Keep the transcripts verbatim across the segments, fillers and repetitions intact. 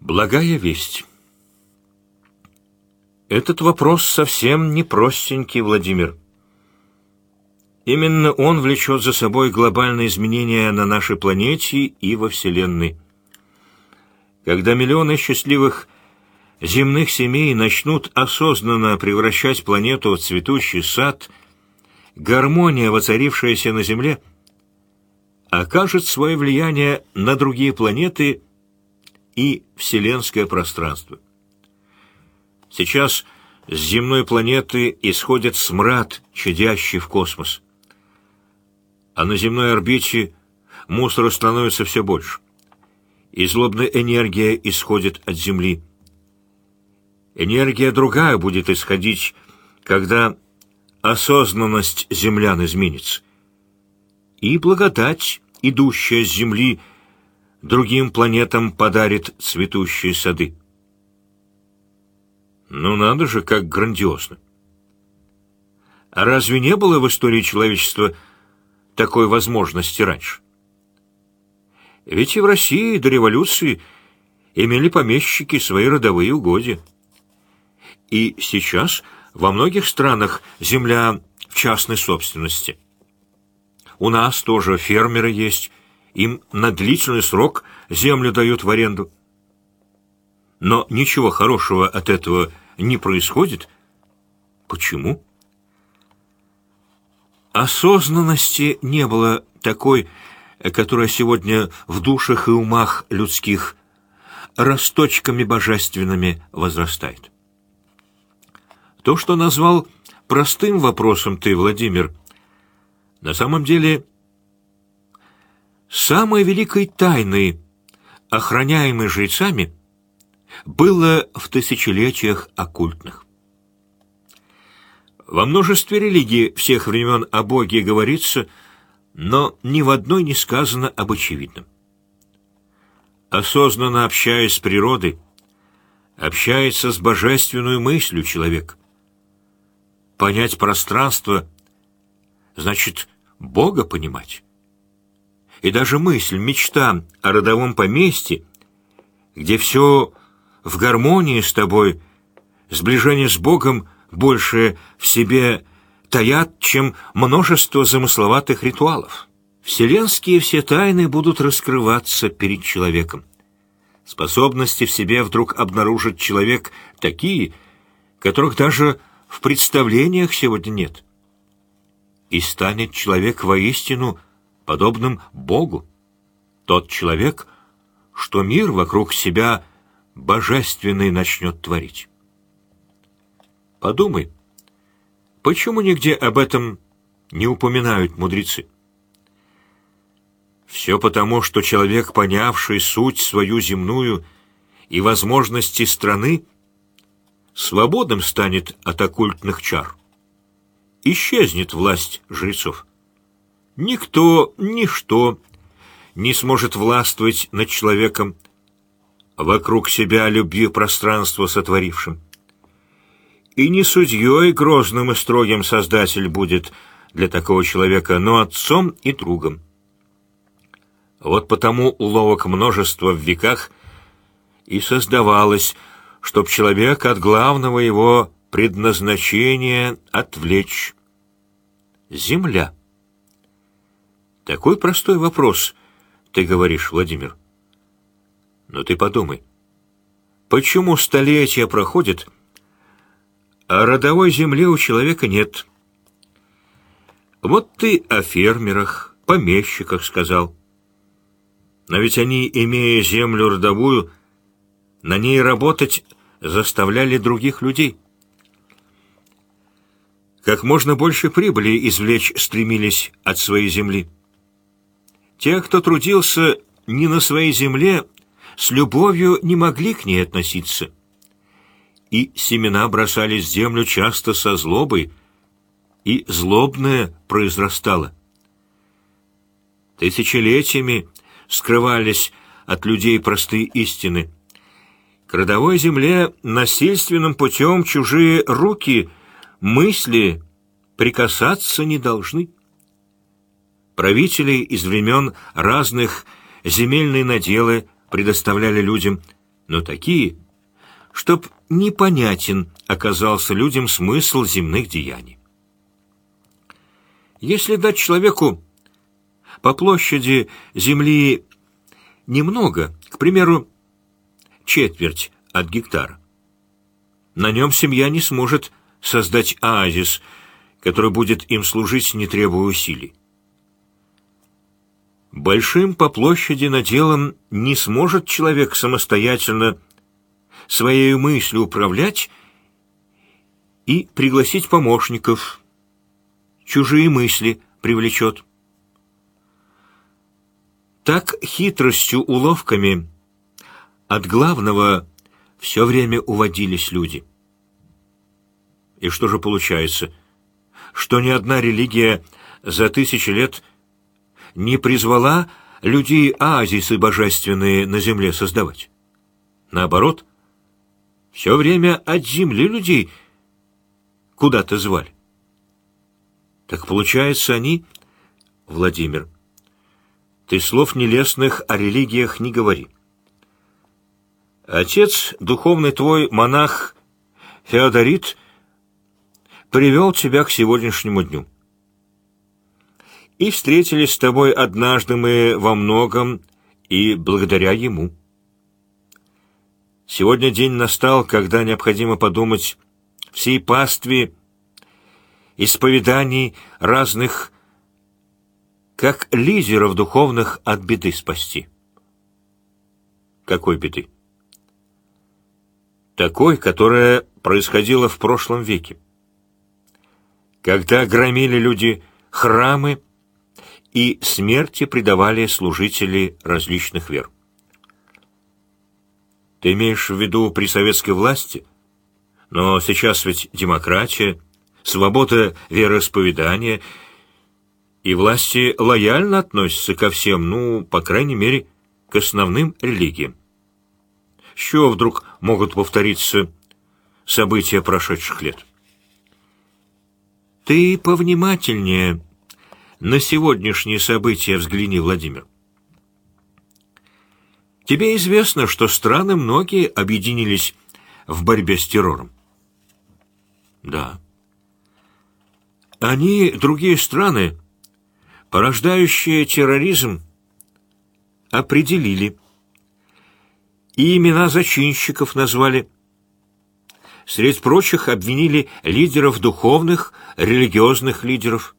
Благая весть. Этот вопрос совсем не простенький, Владимир. Именно он влечет за собой глобальные изменения на нашей планете и во Вселенной. Когда миллионы счастливых земных семей начнут осознанно превращать планету в цветущий сад, гармония, воцарившаяся на Земле, окажет свое влияние на другие планеты и вселенское пространство. Сейчас с земной планеты исходит смрад, чадящий в космос. А на земной орбите мусора становится все больше. И злобная энергия исходит от Земли. Энергия другая будет исходить, когда осознанность землян изменится. И благодать, идущая с Земли, другим планетам подарит цветущие сады. Ну надо же, как грандиозно! А разве не было в истории человечества такой возможности раньше? Ведь и в России до революции имели помещики свои родовые угодья. И сейчас во многих странах земля в частной собственности. У нас тоже фермеры есть, им на длительный срок землю дают в аренду. Но ничего хорошего от этого не происходит. Почему? Осознанности не было такой, которая сегодня в душах и умах людских росточками божественными возрастает. То, что назвал простым вопросом ты, Владимир, на самом деле самой великой тайной, охраняемой жрецами, было в тысячелетиях оккультных. Во множестве религий всех времен о Боге говорится, но ни в одной не сказано об очевидном. Осознанно общаясь с природой, общается с божественной мыслью человек. Понять пространство значит Бога понимать. И даже мысль, мечта о родовом поместье, где все в гармонии с тобой, сближение с Богом больше в себе таят, чем множество замысловатых ритуалов. Вселенские все тайны будут раскрываться перед человеком. Способности в себе вдруг обнаружит человек такие, которых даже в представлениях сегодня нет. И станет человек воистину подобным Богу. Тот человек, что мир вокруг себя божественный начнет творить. Подумай, почему нигде об этом не упоминают мудрецы? Все потому, что человек, понявший суть свою земную и возможности страны, свободным станет от оккультных чар. Исчезнет власть жрецов. Никто, ничто не сможет властвовать над человеком, вокруг себя любви пространства сотворившим. И не судьей грозным и строгим Создатель будет для такого человека, но отцом и другом. Вот потому уловок множества в веках и создавалось, чтоб человека от главного его предназначения отвлечь. Земля. Такой простой вопрос, ты говоришь, Владимир. Но ты подумай, почему столетия проходят, а родовой земли у человека нет? Вот ты о фермерах, помещиках сказал. Но ведь они, имея землю родовую, на ней работать заставляли других людей. Как можно больше прибыли извлечь стремились от своей земли. Те, кто трудился не на своей земле, с любовью не могли к ней относиться. И семена бросались в землю часто со злобой, и злобное произрастало. Тысячелетиями скрывались от людей простые истины. К родовой земле насильственным путем чужие руки, мысли прикасаться не должны. Правители из времен разных земельные наделы предоставляли людям, но такие, чтоб непонятен оказался людям смысл земных деяний. Если дать человеку по площади земли немного, к примеру, четверть от гектара, на нем семья не сможет создать оазис, который будет им служить, не требуя усилий. Большим по площади наделом не сможет человек самостоятельно своей мыслью управлять и пригласить помощников, чужие мысли привлечет. Так хитростью, уловками от главного все время уводились люди. И что же получается? Что ни одна религия за тысячи лет не призвала людей оазисы божественные на земле создавать. Наоборот, все время от земли людей куда-то звали. Так получается, они... Владимир, ты слов нелестных о религиях не говори. Отец, духовный твой монах Феодорит, привел тебя к сегодняшнему дню. И встретились с тобой однажды мы во многом и благодаря ему. Сегодня день настал, когда необходимо подумать всей пастве исповеданий разных, как лидеров духовных от беды спасти. Какой беды? Такой, которая происходила в прошлом веке, когда громили люди храмы и смерти предавали служители различных вер. Ты имеешь в виду при советской власти? Но сейчас ведь демократия, свобода вероисповедания, и власти лояльно относятся ко всем, ну, по крайней мере, к основным религиям. С чего вдруг могут повториться события прошедших лет? Ты повнимательнее на сегодняшние события взгляни, Владимир. Тебе известно, что страны многие объединились в борьбе с террором? Да. Они, другие страны, порождающие терроризм, определили. И имена зачинщиков назвали. Среди прочих обвинили лидеров духовных, религиозных лидеров.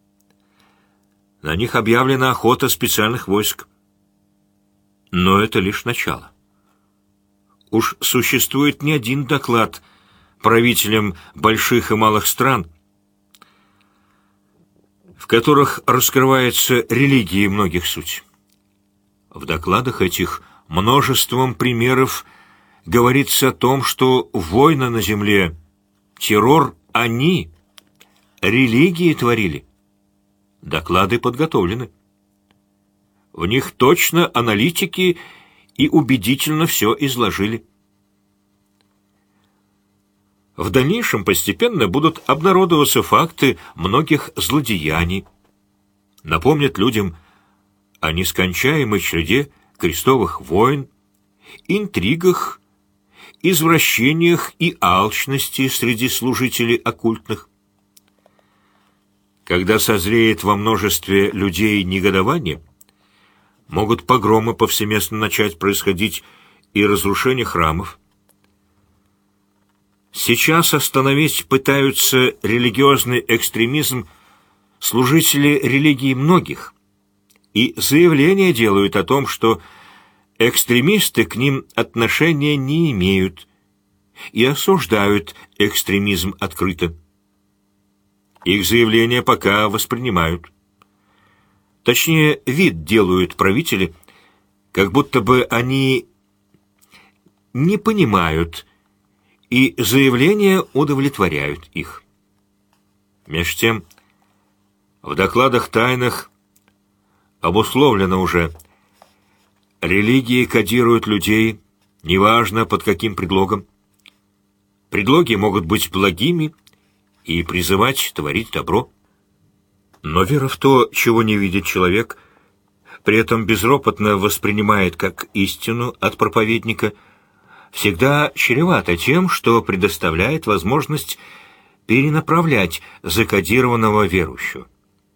На них объявлена охота специальных войск. Но это лишь начало. Уж существует не один доклад правителям больших и малых стран, в которых раскрывается религии многих суть. В докладах этих множеством примеров говорится о том, что войны на земле, террор они, религии творили. Доклады подготовлены. В них точно аналитики и убедительно все изложили. В дальнейшем постепенно будут обнародоваться факты многих злодеяний. Напомнят людям о нескончаемой череде крестовых войн, интригах, извращениях и алчности среди служителей оккультных. Когда созреет во множестве людей негодование, могут погромы повсеместно начать происходить и разрушение храмов. Сейчас остановить пытаются религиозный экстремизм служители религии многих, и заявления делают о том, что экстремисты к ним отношения не имеют и осуждают экстремизм открыто. Их заявления пока воспринимают. Точнее, вид делают правители, как будто бы они не понимают, и заявления удовлетворяют их. Меж тем, в докладах тайных обусловлено уже, религии кодируют людей, неважно под каким предлогом. Предлоги могут быть благими и призывать творить добро. Но вера в то, чего не видит человек, при этом безропотно воспринимает как истину от проповедника, всегда чревато тем, что предоставляет возможность перенаправлять закодированного верующего.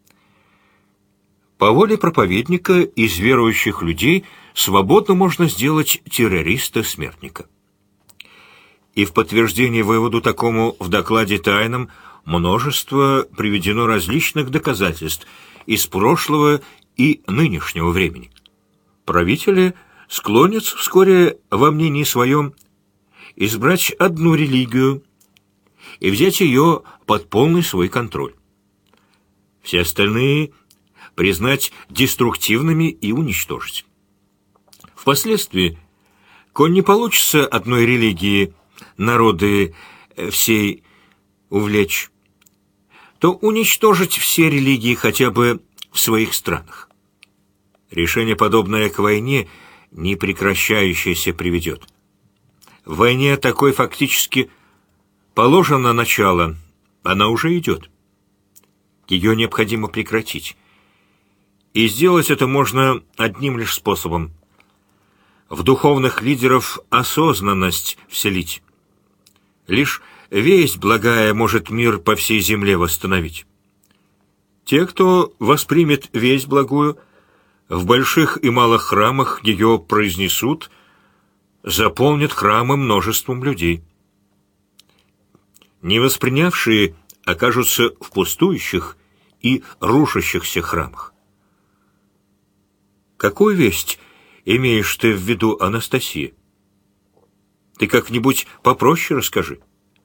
По воле проповедника из верующих людей свободно можно сделать террориста-смертника. И в подтверждение выводу такому в докладе тайном множество приведено различных доказательств из прошлого и нынешнего времени. Правители склонятся вскоре во мнении своем избрать одну религию и взять ее под полный свой контроль. Все остальные признать деструктивными и уничтожить. Впоследствии, коль не получится одной религии народы всей увлечь, то уничтожить все религии хотя бы в своих странах. Решение, подобное к войне, не прекращающееся приведет. В войне такой фактически положено начало, она уже идет. Ее необходимо прекратить. И сделать это можно одним лишь способом – в духовных лидеров осознанность вселить. Лишь весть благая может мир по всей земле восстановить. Те, кто воспримет весть благую, в больших и малых храмах ее произнесут, заполнят храмы множеством людей. Не воспринявшие окажутся в пустующих и рушащихся храмах. Какую весть имеешь ты в виду, Анастасия? Ты как-нибудь попроще расскажи.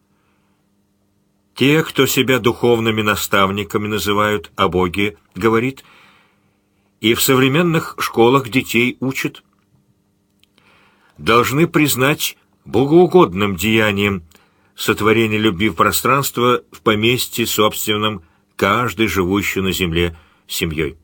Те, кто себя духовными наставниками называют, о Боге говорит, и в современных школах детей учат, должны признать богоугодным деянием сотворение любви в пространство в поместье собственном каждой живущей на земле семьей.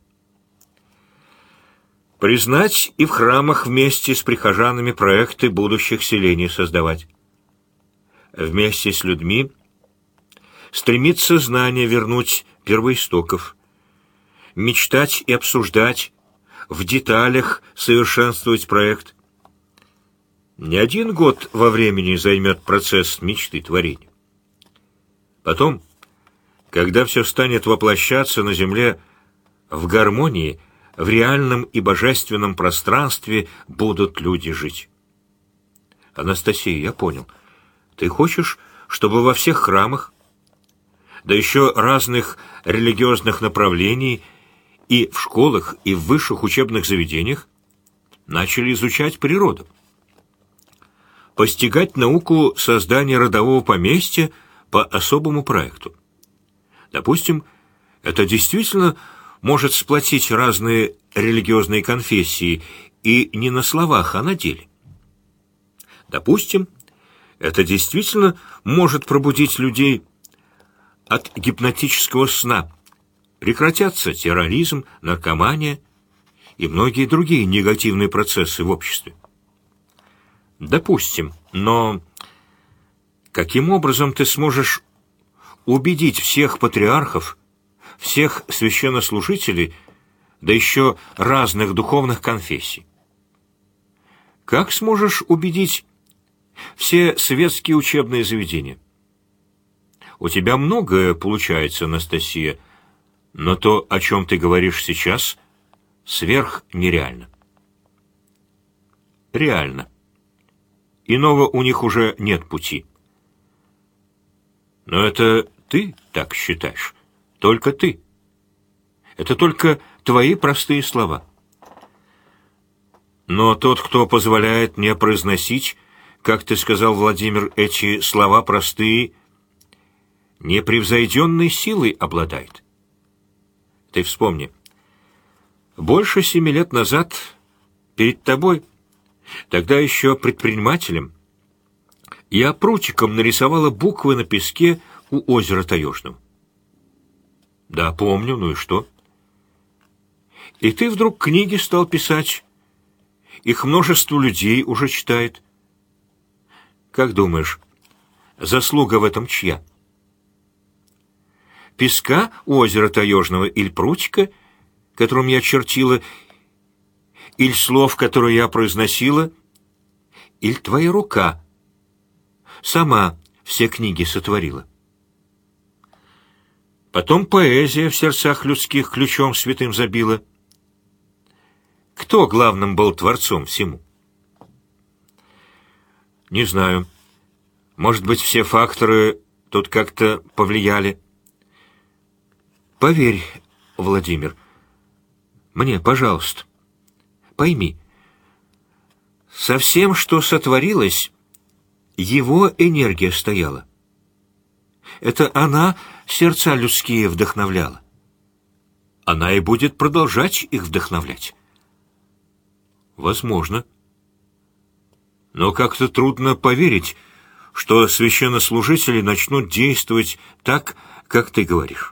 Признать и в храмах вместе с прихожанами проекты будущих селений создавать. Вместе с людьми стремиться знания вернуть первоистоков, мечтать и обсуждать, в деталях совершенствовать проект. Не один год во времени займет процесс мечты творения. Потом, когда все станет воплощаться на земле в гармонии, в реальном и божественном пространстве будут люди жить. Анастасия, я понял. Ты хочешь, чтобы во всех храмах, да еще разных религиозных направлений, и в школах, и в высших учебных заведениях начали изучать природу, постигать науку создания родового поместья по особому проекту. Допустим, это действительно может сплотить разные религиозные конфессии, и не на словах, а на деле. Допустим, это действительно может пробудить людей от гипнотического сна, прекратятся терроризм, наркомания и многие другие негативные процессы в обществе. Допустим, но каким образом ты сможешь убедить всех патриархов, всех священнослужителей, да еще разных духовных конфессий? Как сможешь убедить все светские учебные заведения? У тебя многое получается, Анастасия, но то, о чем ты говоришь сейчас, сверхнереально. Реально. Иного у них уже нет пути. Но это ты так считаешь. Только ты. Это только твои простые слова. Но тот, кто позволяет мне произносить, как ты сказал, Владимир, эти слова простые, непревзойденной силой обладает. Ты вспомни. Больше семи лет назад перед тобой, тогда еще предпринимателем, я прутиком нарисовала буквы на песке у озера Таежного. Да, помню, ну и что? И ты вдруг книги стал писать. Их множество людей уже читает. Как думаешь, заслуга в этом чья? Песка у озера Таежного или прутика, которым я чертила, или слов, которые я произносила, или твоя рука сама все книги сотворила? Потом поэзия в сердцах людских ключом святым забила. Кто главным был творцом всему? Не знаю. Может быть, все факторы тут как-то повлияли. Поверь, Владимир, мне, пожалуйста, пойми, со всем, что сотворилось, его энергия стояла. Это она сердца людские вдохновляла. Она и будет продолжать их вдохновлять. Возможно. Но как-то трудно поверить, что священнослужители начнут действовать так, как ты говоришь.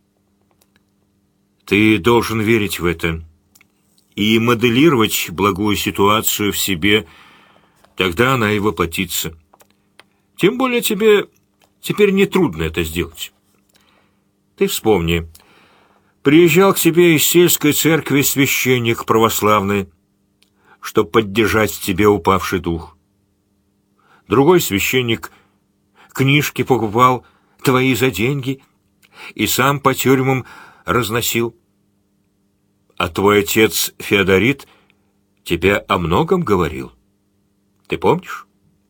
Ты должен верить в это и моделировать благую ситуацию в себе, тогда она и воплотится. Тем более тебе теперь нетрудно это сделать. Ты вспомни, приезжал к тебе из сельской церкви священник православный, чтобы поддержать в тебе упавший дух. Другой священник книжки покупал твои за деньги и сам по тюрьмам разносил. А твой отец Феодорит тебе о многом говорил. Ты помнишь?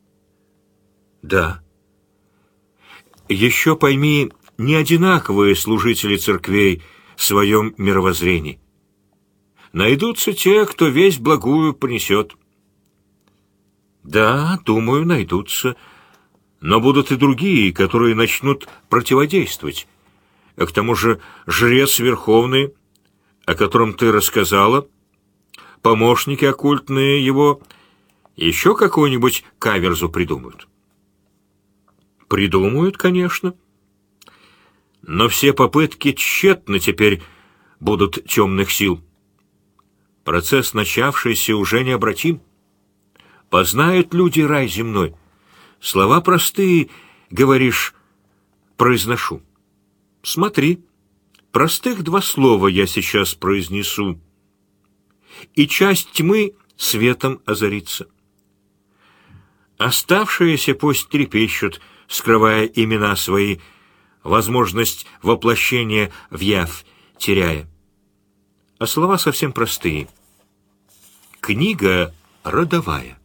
Да. Еще пойми, не одинаковые служители церквей в своем мировоззрении. Найдутся те, кто весть благую принесет. Да, думаю, найдутся. Но будут и другие, которые начнут противодействовать. А к тому же жрец верховный, о котором ты рассказала, помощники оккультные его, еще какую-нибудь каверзу придумают. Придумают, конечно. Но все попытки тщетны теперь будут темных сил. Процесс, начавшийся, уже необратим. Познают люди рай земной. Слова простые, говоришь, произношу. Смотри, простых два слова я сейчас произнесу, и часть тьмы светом озарится. Оставшиеся пусть трепещут, скрывая имена свои, возможность воплощения в явь теряя. А слова совсем простые. Книга родовая.